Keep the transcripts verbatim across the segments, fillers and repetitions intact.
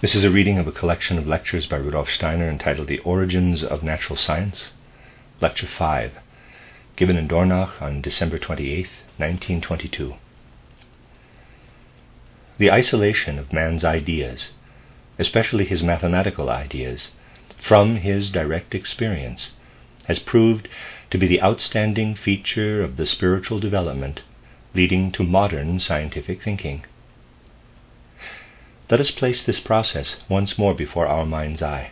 This is a reading of a collection of lectures by Rudolf Steiner entitled The Origins of Natural Science, Lecture five, given in Dornach on December twenty-eighth, nineteen twenty-two. The isolation of man's ideas, especially his mathematical ideas, from his direct experience, has proved to be the outstanding feature of the spiritual development leading to modern scientific thinking. Let us place this process once more before our mind's eye.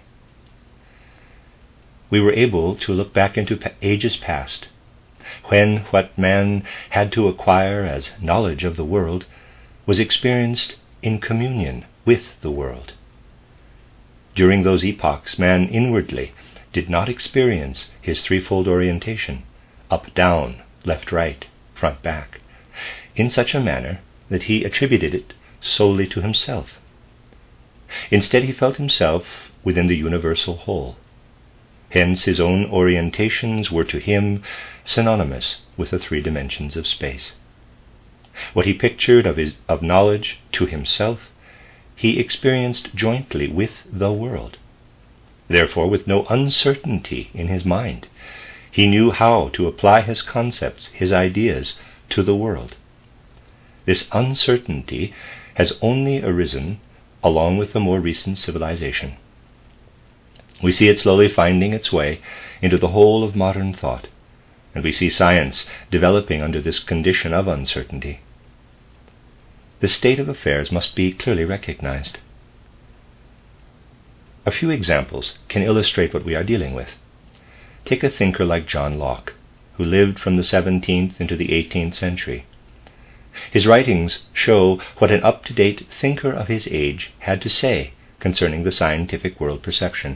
We were able to look back into ages past, when what man had to acquire as knowledge of the world was experienced in communion with the world. During those epochs, man inwardly did not experience his threefold orientation, up, down, left, right, front, back, in such a manner that he attributed it solely to himself. Instead, he felt himself within the universal whole. Hence, his own orientations were to him synonymous with the three dimensions of space. What he pictured of his of knowledge to himself, he experienced jointly with the world. Therefore, with no uncertainty in his mind, he knew how to apply his concepts, his ideas, to the world. This uncertainty has only arisen along with the more recent civilization. We see it slowly finding its way into the whole of modern thought, and we see science developing under this condition of uncertainty. This state of affairs must be clearly recognized. A few examples can illustrate what we are dealing with. Take a thinker like John Locke, who lived from the seventeenth into the eighteenth century. His writings show what an up-to-date thinker of his age had to say concerning the scientific world perception.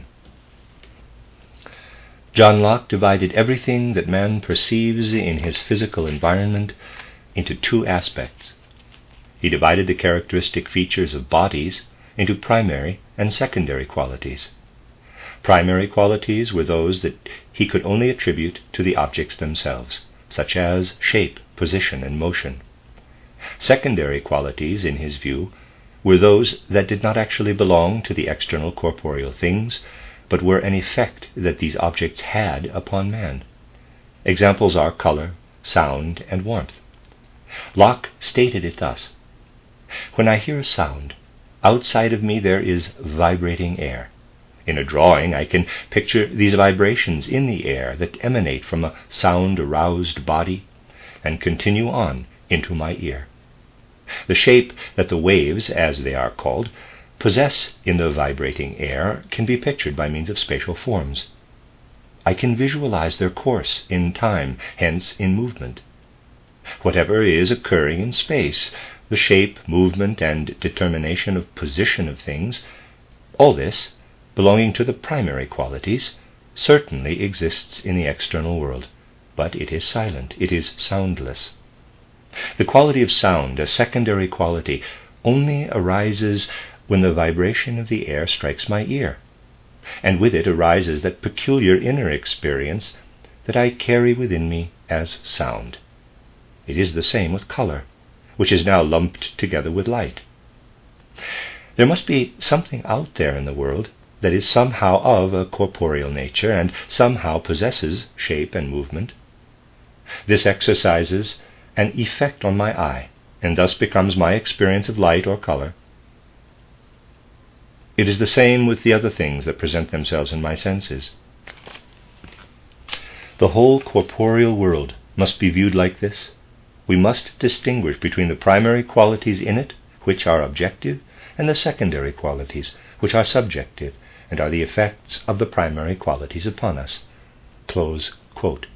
John Locke divided everything that man perceives in his physical environment into two aspects. He divided the characteristic features of bodies into primary and secondary qualities. Primary qualities were those that he could only attribute to the objects themselves, such as shape, position, and motion. Secondary qualities, in his view, were those that did not actually belong to the external corporeal things, but were an effect that these objects had upon man. Examples are color, sound, and warmth. Locke stated it thus: "When I hear a sound, outside of me there is vibrating air. In a drawing I can picture these vibrations in the air that emanate from a sound-aroused body and continue on into my ear. The shape that the waves, as they are called, possess in the vibrating air can be pictured by means of spatial forms. I can visualize their course in time, hence in movement. Whatever is occurring in space, the shape, movement, and determination of position of things, all this, belonging to the primary qualities, certainly exists in the external world, but it is silent, it is soundless. The quality of sound, a secondary quality, only arises when the vibration of the air strikes my ear, and with it arises that peculiar inner experience that I carry within me as sound. It is the same with color, which is now lumped together with light. There must be something out there in the world that is somehow of a corporeal nature and somehow possesses shape and movement. This exercises an effect on my eye, and thus becomes my experience of light or color. It is the same with the other things that present themselves in my senses. The whole corporeal world must be viewed like this. We must distinguish between the primary qualities in it, which are objective, and the secondary qualities, which are subjective, and are the effects of the primary qualities upon us." Close quote.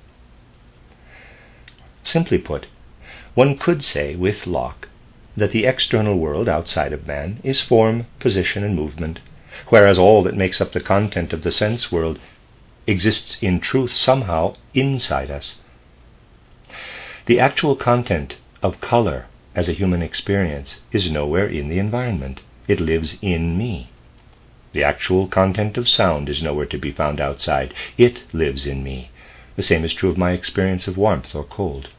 Simply put, one could say with Locke that the external world outside of man is form, position, and movement, whereas all that makes up the content of the sense world exists in truth somehow inside us. The actual content of color as a human experience is nowhere in the environment. It lives in me. The actual content of sound is nowhere to be found outside. It lives in me. The same is true of my experience of warmth or cold.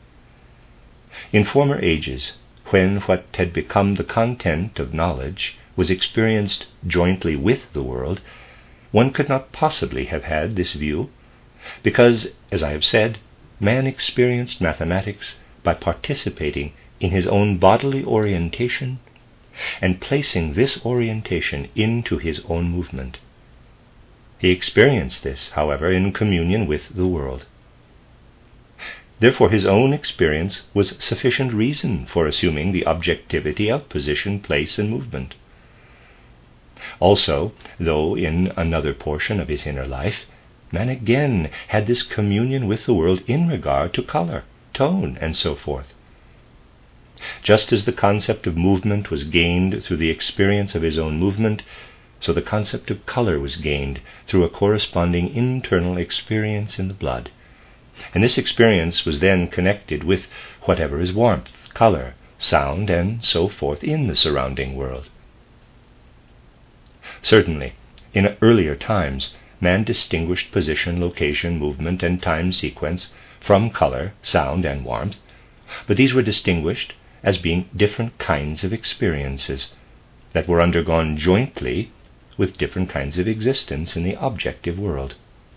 In former ages, when what had become the content of knowledge was experienced jointly with the world, one could not possibly have had this view, because, as I have said, man experienced mathematics by participating in his own bodily orientation and placing this orientation into his own movement. He experienced this, however, in communion with the world. Therefore, his own experience was sufficient reason for assuming the objectivity of position, place, and movement. Also, though in another portion of his inner life, man again had this communion with the world in regard to color, tone, and so forth. Just as the concept of movement was gained through the experience of his own movement, so the concept of color was gained through a corresponding internal experience in the blood. And this experience was then connected with whatever is warmth, color, sound, and so forth in the surrounding world. Certainly, in earlier times, man distinguished position, location, movement, and time sequence from color, sound, and warmth, but these were distinguished as being different kinds of experiences that were undergone jointly with different kinds of existence in the objective world.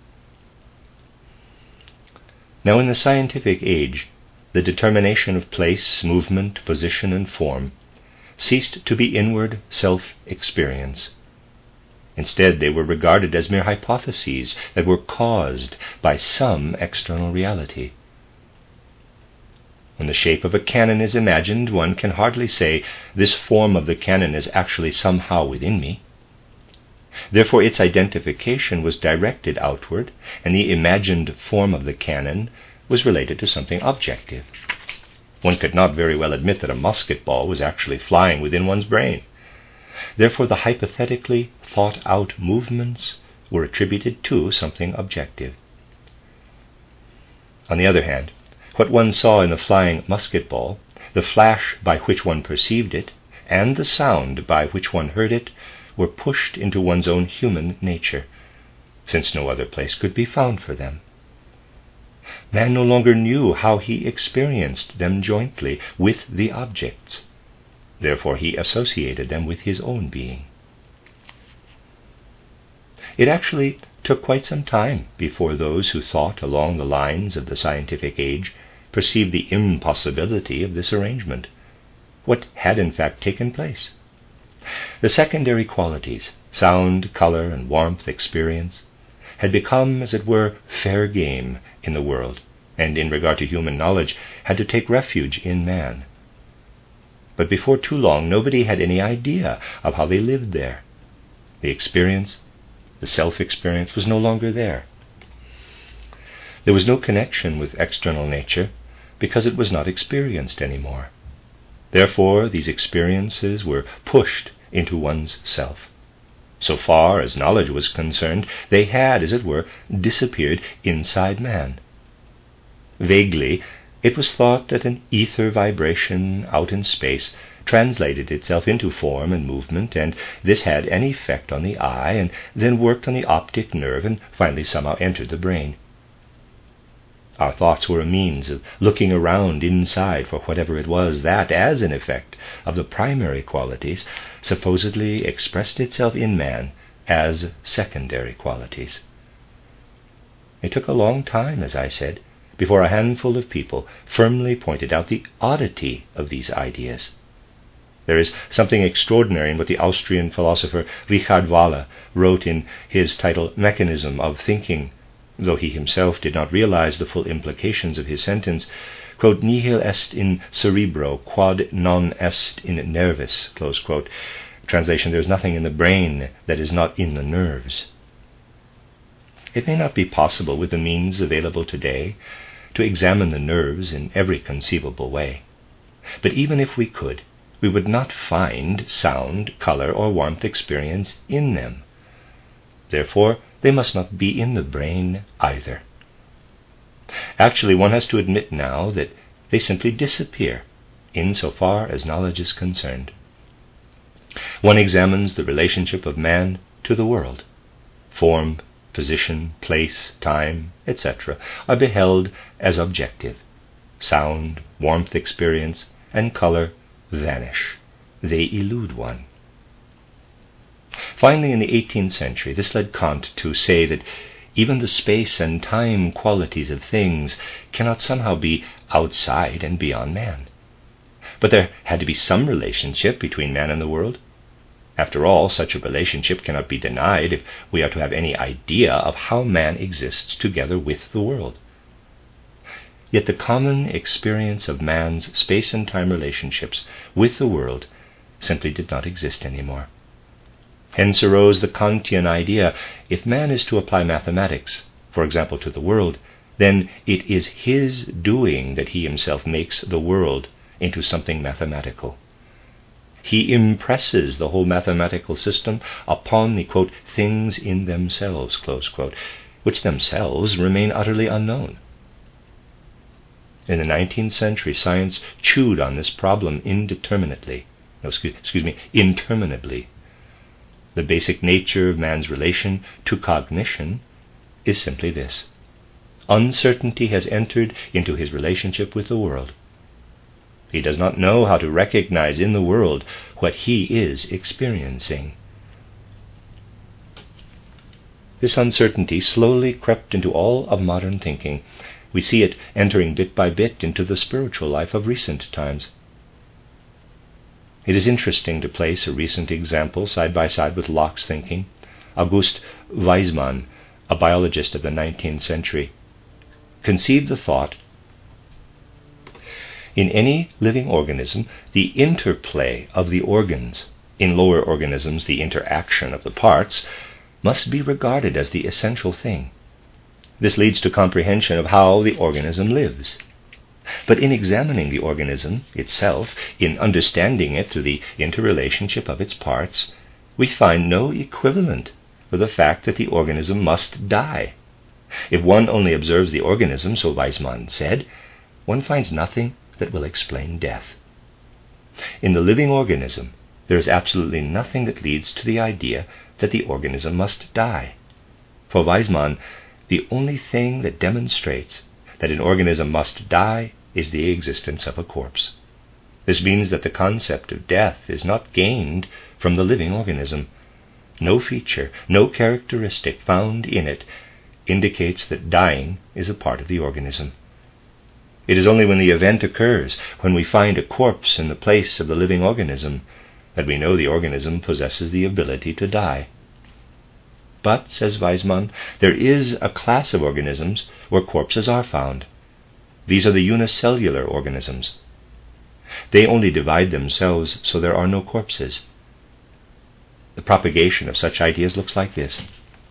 Now, in the scientific age, the determination of place, movement, position, and form ceased to be inward self-experience. Instead, they were regarded as mere hypotheses that were caused by some external reality. When the shape of a cannon is imagined, one can hardly say, "This form of the cannon is actually somehow within me." Therefore, its identification was directed outward, and the imagined form of the cannon was related to something objective. One could not very well admit that a musket ball was actually flying within one's brain. Therefore, the hypothetically thought-out movements were attributed to something objective. On the other hand, what one saw in the flying musket ball, the flash by which one perceived it, and the sound by which one heard it, were pushed into one's own human nature, since no other place could be found for them. Man no longer knew how he experienced them jointly with the objects. Therefore, he associated them with his own being. It actually took quite some time before those who thought along the lines of the scientific age perceived the impossibility of this arrangement. What had in fact taken place? The secondary qualities, sound, color, and warmth experience, had become, as it were, fair game in the world, and in regard to human knowledge, had to take refuge in man. But before too long, nobody had any idea of how they lived there. The experience, the self-experience, was no longer there. There was no connection with external nature because it was not experienced anymore. Therefore, these experiences were pushed into one's self. So far as knowledge was concerned, they had, as it were, disappeared inside man. Vaguely, it was thought that an ether vibration out in space translated itself into form and movement, and this had an effect on the eye, and then worked on the optic nerve, and finally somehow entered the brain. Our thoughts were a means of looking around inside for whatever it was that, as an effect of the primary qualities, supposedly expressed itself in man as secondary qualities. It took a long time, as I said, before a handful of people firmly pointed out the oddity of these ideas. There is something extraordinary in what the Austrian philosopher Richard Wahler wrote in his title Mechanism of Thinking, though he himself did not realize the full implications of his sentence, quote, "Nihil est in cerebro, quod non est in nervis," close quote. Translation, there is nothing in the brain that is not in the nerves. It may not be possible with the means available today to examine the nerves in every conceivable way. But even if we could, we would not find sound, color, or warmth experience in them. Therefore, they must not be in the brain either. Actually, one has to admit now that they simply disappear insofar as knowledge is concerned. One examines the relationship of man to the world. Form, position, place, time, et cetera are beheld as objective. Sound, warmth experience, and color vanish. They elude one. Finally, in the eighteenth century, this led Kant to say that even the space and time qualities of things cannot somehow be outside and beyond man. But there had to be some relationship between man and the world. After all, such a relationship cannot be denied if we are to have any idea of how man exists together with the world. Yet the common experience of man's space and time relationships with the world simply did not exist anymore. Hence arose the Kantian idea: if man is to apply mathematics, for example, to the world, then it is his doing that he himself makes the world into something mathematical. He impresses the whole mathematical system upon the, quote, things in themselves, close quote, which themselves remain utterly unknown. In the nineteenth century, science chewed on this problem indeterminately, no, excuse, excuse me, interminably. The basic nature of man's relation to cognition is simply this: uncertainty has entered into his relationship with the world. He does not know how to recognize in the world what he is experiencing. This uncertainty slowly crept into all of modern thinking. We see it entering bit by bit into the spiritual life of recent times. It is interesting to place a recent example side by side with Locke's thinking. August Weismann, a biologist of the nineteenth century, conceived the thought: in any living organism, the interplay of the organs, in lower organisms the interaction of the parts, must be regarded as the essential thing. This leads to comprehension of how the organism lives. But in examining the organism itself, in understanding it through the interrelationship of its parts, we find no equivalent for the fact that the organism must die. If one only observes the organism, so Weismann said, one finds nothing that will explain death. In the living organism, there is absolutely nothing that leads to the idea that the organism must die. For Weismann, the only thing that demonstrates that an organism must die is the existence of a corpse. This means that the concept of death is not gained from the living organism. No feature, no characteristic found in it indicates that dying is a part of the organism. It is only when the event occurs, when we find a corpse in the place of the living organism, that we know the organism possesses the ability to die. But, says Weismann, there is a class of organisms where corpses are found. These are the unicellular organisms. They only divide themselves so there are no corpses. The propagation of such ideas looks like this.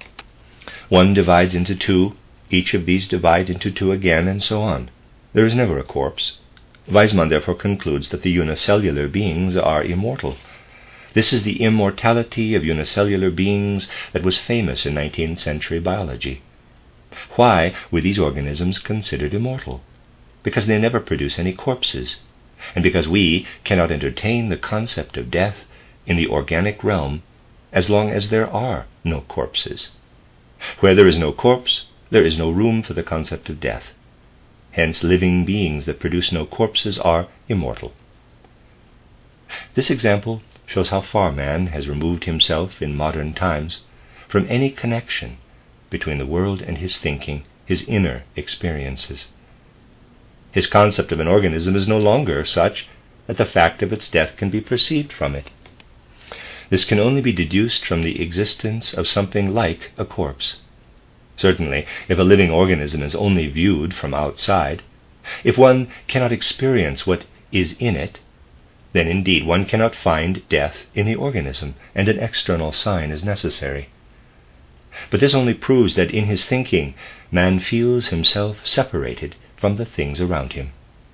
One divides into two, each of these divide into two again, and so on. There is never a corpse. Weismann therefore concludes that the unicellular beings are immortal. This is the immortality of unicellular beings that was famous in nineteenth century biology. Why were these organisms considered immortal? Because they never produce any corpses, and because we cannot entertain the concept of death in the organic realm as long as there are no corpses. Where there is no corpse, there is no room for the concept of death. Hence, living beings that produce no corpses are immortal. This example shows how far man has removed himself in modern times from any connection between the world and his thinking, his inner experiences. His concept of an organism is no longer such that the fact of its death can be perceived from it. This can only be deduced from the existence of something like a corpse. Certainly, if a living organism is only viewed from outside, if one cannot experience what is in it, then indeed one cannot find death in the organism, and an external sign is necessary. But this only proves that in his thinking, man feels himself separated from the things around him.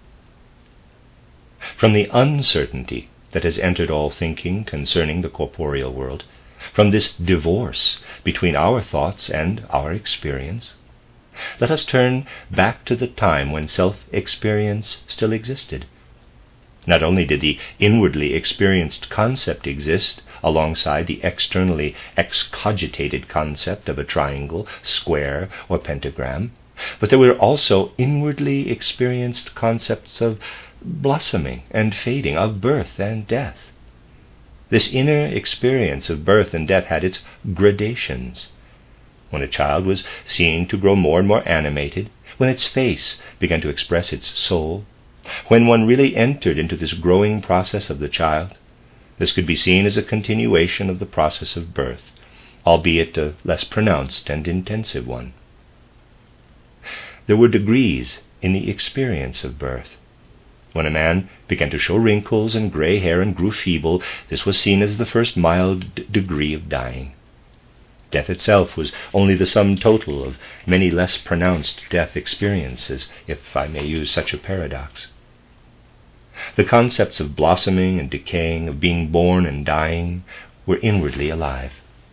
From the uncertainty that has entered all thinking concerning the corporeal world, from this divorce between our thoughts and our experience, let us turn back to the time when self-experience still existed. Not only did the inwardly experienced concept exist alongside the externally excogitated concept of a triangle, square, or pentagram, but there were also inwardly experienced concepts of blossoming and fading, of birth and death. This inner experience of birth and death had its gradations. When a child was seen to grow more and more animated, when its face began to express its soul, when one really entered into this growing process of the child, this could be seen as a continuation of the process of birth, albeit a less pronounced and intensive one. There were degrees in the experience of birth. When a man began to show wrinkles and gray hair and grew feeble, this was seen as the first mild d- degree of dying. Death itself was only the sum total of many less pronounced death experiences, if I may use such a paradox. The concepts of blossoming and decaying, of being born and dying, were inwardly alive.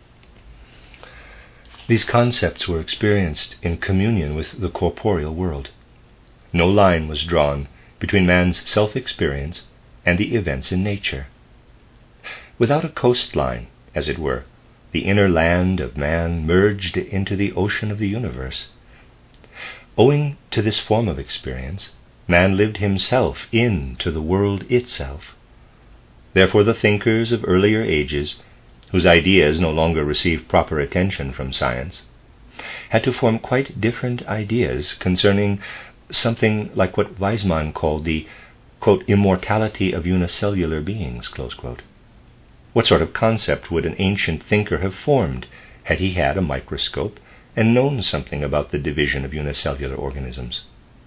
These concepts were experienced in communion with the corporeal world. No line was drawn between man's self-experience and the events in nature. Without a coastline, as it were, the inner land of man merged into the ocean of the universe. Owing to this form of experience, man lived himself into the world itself. Therefore the thinkers of earlier ages, whose ideas no longer received proper attention from science, had to form quite different ideas concerning something like what Weismann called the, quote, immortality of unicellular beings, close quote. What sort of concept would an ancient thinker have formed had he had a microscope and known something about the division of unicellular organisms?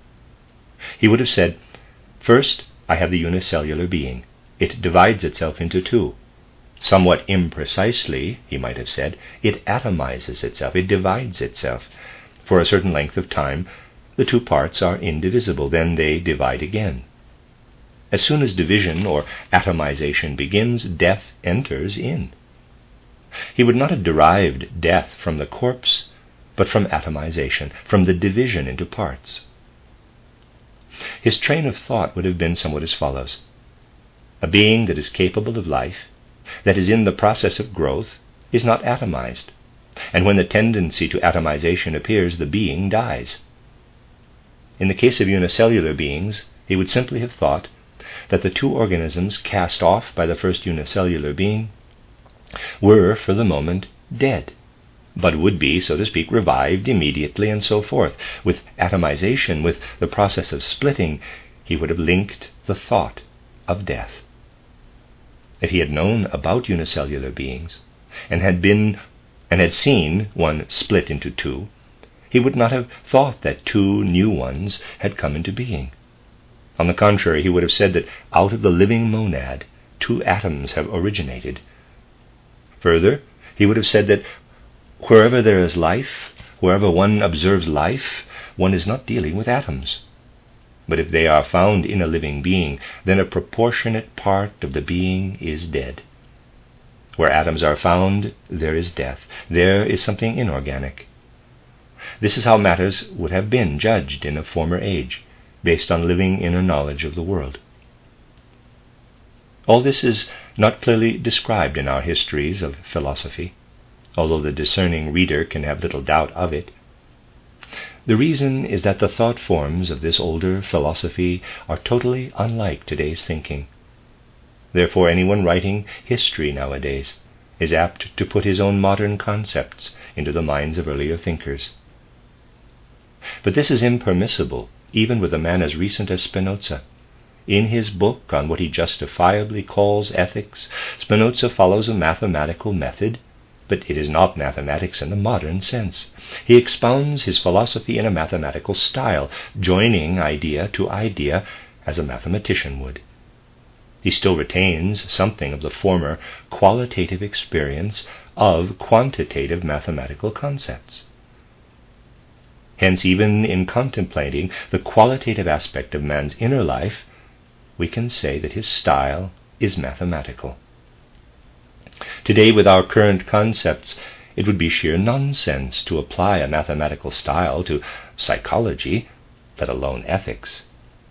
He would have said, first, I have the unicellular being. It divides itself into two. Somewhat imprecisely, he might have said, it atomizes itself, it divides itself. For a certain length of time, the two parts are indivisible, then they divide again. As soon as division or atomization begins, death enters in. He would not have derived death from the corpse, but from atomization, from the division into parts. His train of thought would have been somewhat as follows. A being that is capable of life, that is in the process of growth, is not atomized, and when the tendency to atomization appears, the being dies. In the case of unicellular beings, he would simply have thought that the two organisms cast off by the first unicellular being were, for the moment, dead, but would be, so to speak, revived immediately, and so forth. With atomization, with the process of splitting, he would have linked the thought of death. If he had known about unicellular beings, and had been and had seen one split into two, he would not have thought that two new ones had come into being. On the contrary, he would have said that out of the living monad, two atoms have originated. Further, he would have said that wherever there is life, wherever one observes life, one is not dealing with atoms. But if they are found in a living being, then a proportionate part of the being is dead. Where atoms are found, there is death. There is something inorganic. This is how matters would have been judged in a former age, based on living inner knowledge of the world. All this is not clearly described in our histories of philosophy, although the discerning reader can have little doubt of it. The reason is that the thought forms of this older philosophy are totally unlike today's thinking. Therefore, anyone writing history nowadays is apt to put his own modern concepts into the minds of earlier thinkers. But this is impermissible even with a man as recent as Spinoza. In his book on what he justifiably calls ethics, Spinoza follows a mathematical method, but it is not mathematics in the modern sense. He expounds his philosophy in a mathematical style, joining idea to idea as a mathematician would. He still retains something of the former qualitative experience of quantitative mathematical concepts. Hence, even in contemplating the qualitative aspect of man's inner life, we can say that his style is mathematical. Today, with our current concepts, it would be sheer nonsense to apply a mathematical style to psychology, let alone ethics.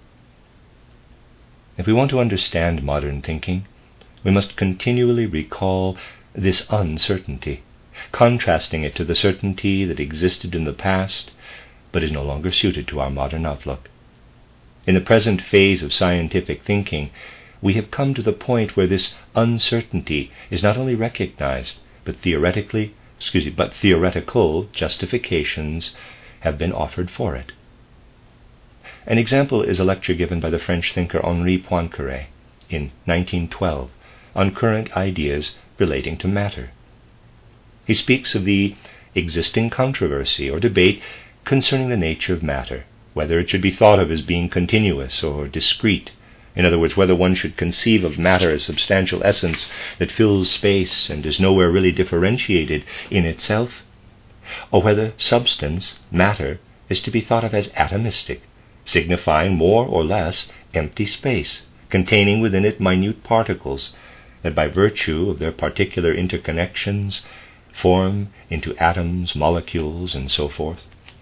If we want to understand modern thinking, we must continually recall this uncertainty, contrasting it to the certainty that existed in the past, but is no longer suited to our modern outlook. In the present phase of scientific thinking, we have come to the point where this uncertainty is not only recognized, but theoretically, excuse me, but theoretical justifications have been offered for it. An example is a lecture given by the French thinker Henri Poincaré in nineteen twelve on current ideas relating to matter. He speaks of the existing controversy or debate concerning the nature of matter, whether it should be thought of as being continuous or discrete. In other words, whether one should conceive of matter as substantial essence that fills space and is nowhere really differentiated in itself, or whether substance, matter, is to be thought of as atomistic, signifying more or less empty space, containing within it minute particles that by virtue of their particular interconnections form into atoms, molecules, and so forth.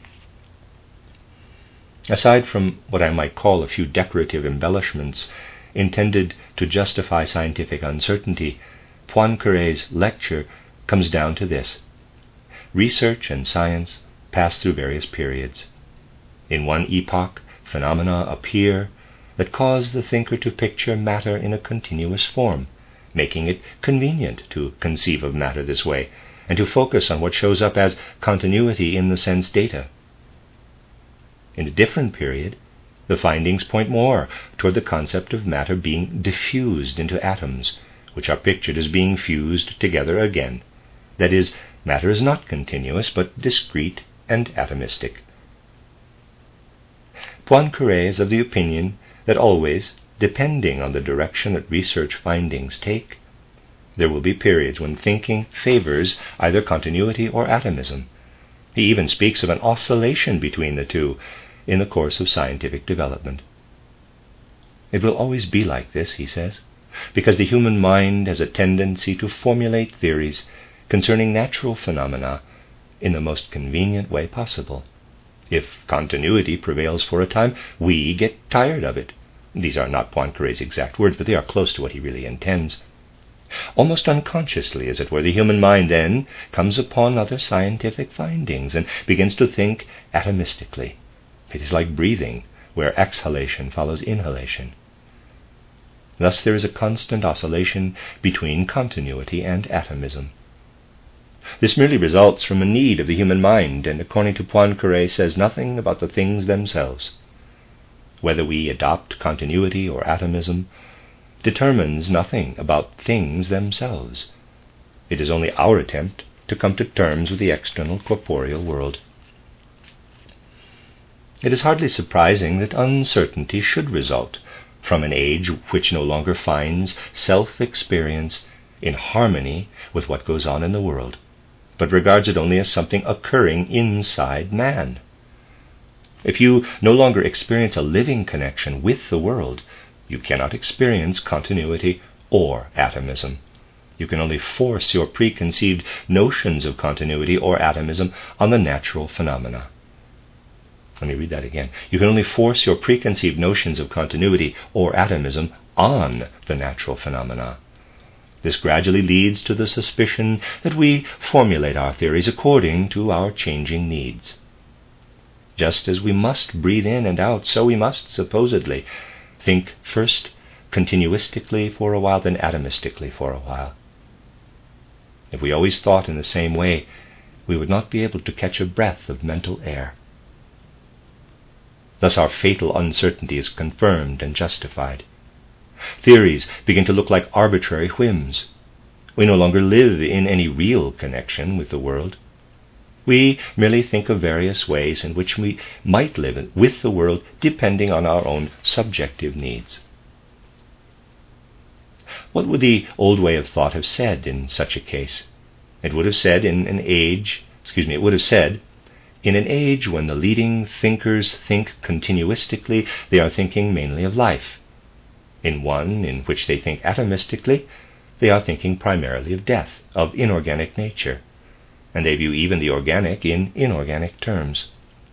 Aside from what I might call a few decorative embellishments intended to justify scientific uncertainty, Poincaré's lecture comes down to this. Research and science pass through various periods. In one epoch, phenomena appear that cause the thinker to picture matter in a continuous form, making it convenient to conceive of matter this way, and to focus on what shows up as continuity in the sense data. In a different period, the findings point more toward the concept of matter being diffused into atoms, which are pictured as being fused together again. That is, matter is not continuous, but discrete and atomistic. Poincaré is of the opinion that always, depending on the direction that research findings take, there will be periods when thinking favors either continuity or atomism. He even speaks of an oscillation between the two in the course of scientific development. It will always be like this, he says, because the human mind has a tendency to formulate theories concerning natural phenomena in the most convenient way possible. If continuity prevails for a time, we get tired of it. These are not Poincaré's exact words, but they are close to what he really intends. Almost unconsciously, as it were, the human mind then comes upon other scientific findings and begins to think atomistically. It is like breathing, where exhalation follows inhalation. Thus there is a constant oscillation between continuity and atomism. This merely results from a need of the human mind, and according to Poincaré says nothing about the things themselves. Whether we adopt continuity or atomism determines nothing about things themselves. It is only our attempt to come to terms with the external corporeal world. It is hardly surprising that uncertainty should result from an age which no longer finds self-experience in harmony with what goes on in the world, but regards it only as something occurring inside man. If you no longer experience a living connection with the world, you cannot experience continuity or atomism. You can only force your preconceived notions of continuity or atomism on the natural phenomena. Let me read that again. You can only force your preconceived notions of continuity or atomism on the natural phenomena. This gradually leads to the suspicion that we formulate our theories according to our changing needs. Just as we must breathe in and out, so we must, supposedly, think first continuistically for a while, then atomistically for a while. If we always thought in the same way, we would not be able to catch a breath of mental air. Thus our fatal uncertainty is confirmed and justified. Theories begin to look like arbitrary whims. We no longer live in any real connection with the world. We merely think of various ways in which we might live with the world depending on our own subjective needs. What would the old way of thought have said in such a case? It would have said in an age, excuse me, it would have said, in an age when the leading thinkers think continuistically, they are thinking mainly of life. In one in which they think atomistically, they are thinking primarily of death, of inorganic nature, and they view even the organic in inorganic terms.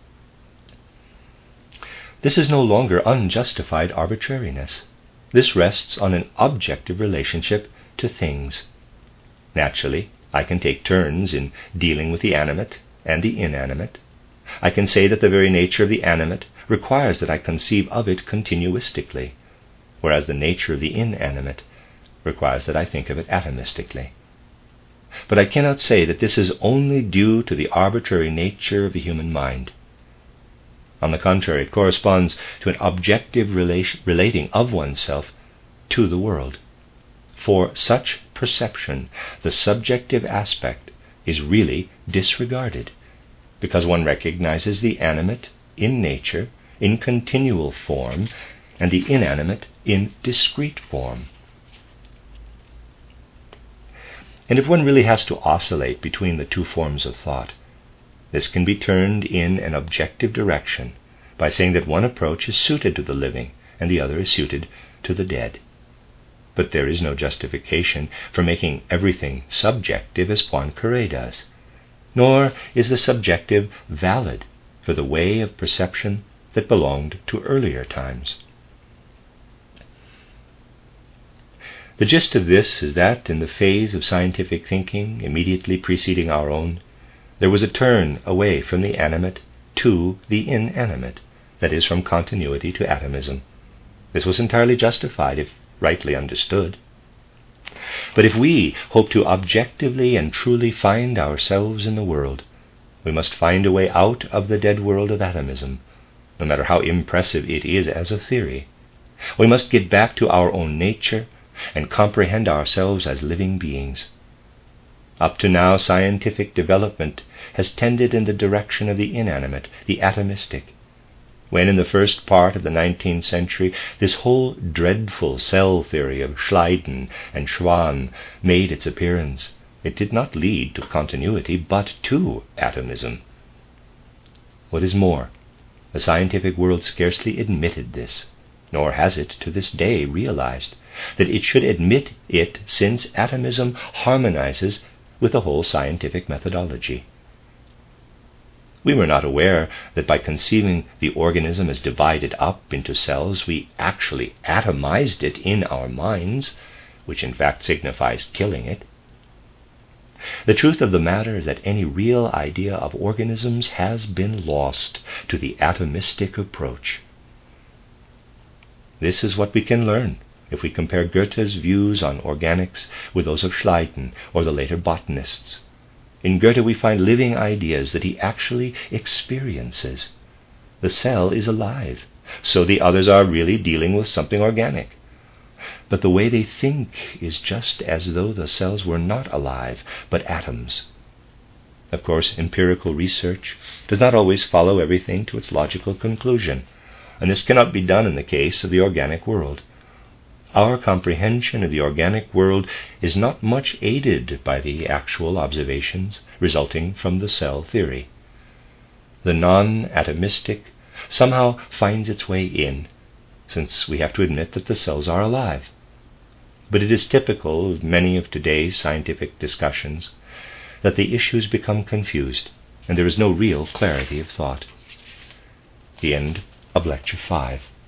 This is no longer unjustified arbitrariness. This rests on an objective relationship to things. Naturally, I can take turns in dealing with the animate and the inanimate. I can say that the very nature of the animate requires that I conceive of it continuistically. whereas the nature of the inanimate requires that I think of it atomistically. But I cannot say that this is only due to the arbitrary nature of the human mind. On the contrary, it corresponds to an objective relation, relating of oneself to the world. For such perception, the subjective aspect is really disregarded, because one recognizes the animate in nature in continual form and the inanimate in discrete form. And if one really has to oscillate between the two forms of thought, this can be turned in an objective direction by saying that one approach is suited to the living and the other is suited to the dead. But there is no justification for making everything subjective as Poincaré does, nor is the subjective valid for the way of perception that belonged to earlier times. The gist of this is that in the phase of scientific thinking immediately preceding our own, there was a turn away from the animate to the inanimate, that is, from continuity to atomism. This was entirely justified if rightly understood. But if we hope to objectively and truly find ourselves in the world, we must find a way out of the dead world of atomism, no matter how impressive it is as a theory. We must get back to our own nature and comprehend ourselves as living beings. Up to now, scientific development has tended in the direction of the inanimate, the atomistic. When in the first part of the nineteenth century this whole dreadful cell theory of Schleiden and Schwann made its appearance, it did not lead to continuity but to atomism. What is more, the scientific world scarcely admitted this, nor has it to this day realized that it should admit it, since atomism harmonizes with the whole scientific methodology. We were not aware that by conceiving the organism as divided up into cells, we actually atomized it in our minds, which in fact signifies killing it. The truth of the matter is that any real idea of organisms has been lost to the atomistic approach. This is what we can learn if we compare Goethe's views on organics with those of Schleiden or the later botanists. In Goethe we find living ideas that he actually experiences. The cell is alive, so the others are really dealing with something organic. But the way they think is just as though the cells were not alive, but atoms. Of course, empirical research does not always follow everything to its logical conclusion, and this cannot be done in the case of the organic world. Our comprehension of the organic world is not much aided by the actual observations resulting from the cell theory. The non-atomistic somehow finds its way in, since we have to admit that the cells are alive. But it is typical of many of today's scientific discussions that the issues become confused, and there is no real clarity of thought. The end of Lecture five.